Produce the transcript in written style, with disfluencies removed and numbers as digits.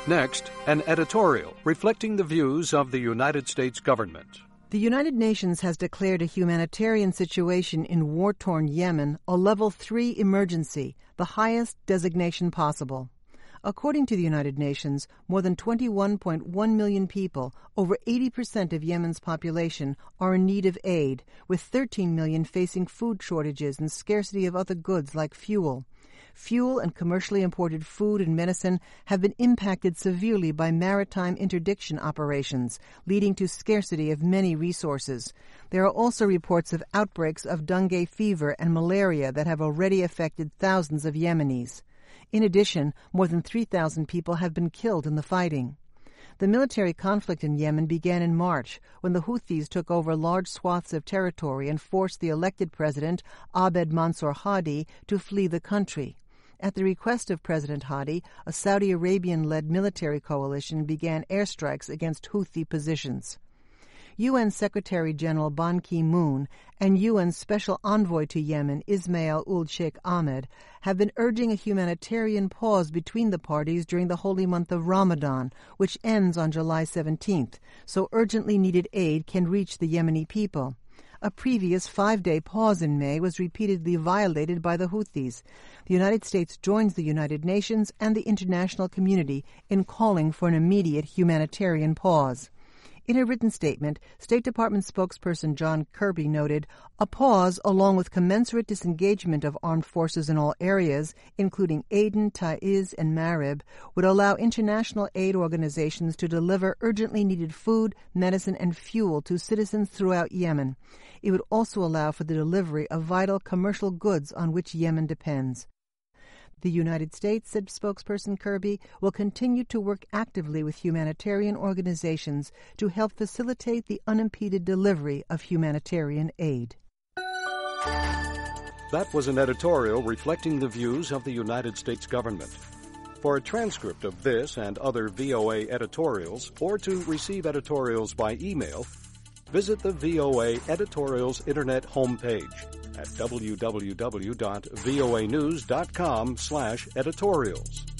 Next, an editorial reflecting the views of the United States government. The United Nations has declared a humanitarian situation in war-torn Yemen a Level 3 emergency, the highest designation possible. According to the United Nations, more than 21.1 million people, over 80% of Yemen's population, are in need of aid, with 13 million facing food shortages and scarcity of other goods like fuel. Fuel and commercially imported food and medicine have been impacted severely by maritime interdiction operations, leading to scarcity of many resources. There are also reports of outbreaks of dengue fever and malaria that have already affected thousands of Yemenis. In addition, more than 3,000 people have been killed in the fighting. The military conflict in Yemen began in March, when the Houthis took over large swaths of territory and forced the elected president, Abed Mansour Hadi, to flee the country. At the request of President Hadi, a Saudi Arabian-led military coalition began airstrikes against Houthi positions. UN Secretary-General Ban Ki-moon and UN Special Envoy to Yemen Ismail-ul-Sheikh Ahmed have been urging a humanitarian pause between the parties during the holy month of Ramadan, which ends on July 17th, so urgently needed aid can reach the Yemeni people. A previous 5-day pause in May was repeatedly violated by the Houthis. The United States joins the United Nations and the international community in calling for an immediate humanitarian pause. In a written statement, State Department spokesperson John Kirby noted, "A pause, along with commensurate disengagement of armed forces in all areas, including Aden, Taiz, and Marib, would allow international aid organizations to deliver urgently needed food, medicine, and fuel to citizens throughout Yemen. It would also allow for the delivery of vital commercial goods on which Yemen depends." The United States, said spokesperson Kirby, will continue to work actively with humanitarian organizations to help facilitate the unimpeded delivery of humanitarian aid. That was an editorial reflecting the views of the United States government. For a transcript of this and other VOA editorials, or to receive editorials by email, visit the VOA Editorials Internet homepage at www.voanews.com/editorials.